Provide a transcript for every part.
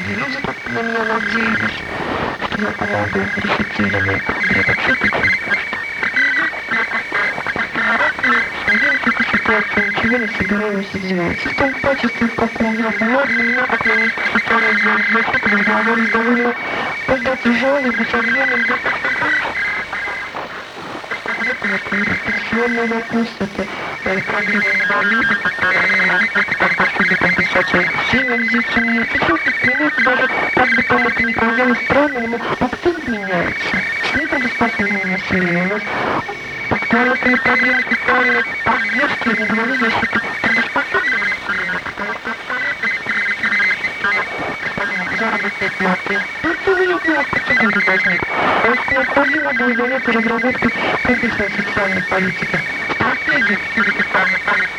люди так на меня надеялись, что я помогу решить или я так все-таки. Я в этой ситуации ничего не собираюсь делать. В том качестве, в каком я была, для меня, как министр социальной защиты, разговаривали довольно подать жалобы с объемом пенсионный вопрос, это проблема инвалидов, это possible компенсация семьям с детьми. Причем, понимаете, даже как бы там это ни казалось странным, но акцент меняется. С нетрудоспособными населением у нас маленькие проблемы социальной поддержки, не говорю защиты трудоспособного населения, потому что заработной платы. Ну, целый вопрос, почему не возник. Потому что необходимо было заняться разработкой комплексной социальной политики. Стратегии всей социальной политики.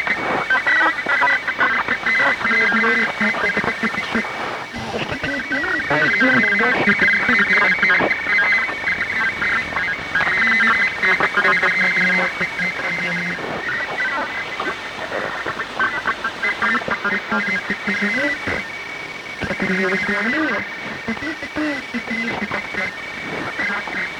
Не говорить, что это какие-то все... Что-то не понимаете, а сделаем дальше, это не будет грамотно. Которые должны заниматься этими проблемами. Которые смотрят эти животные, которые я восстановила, это не такое, это не как-то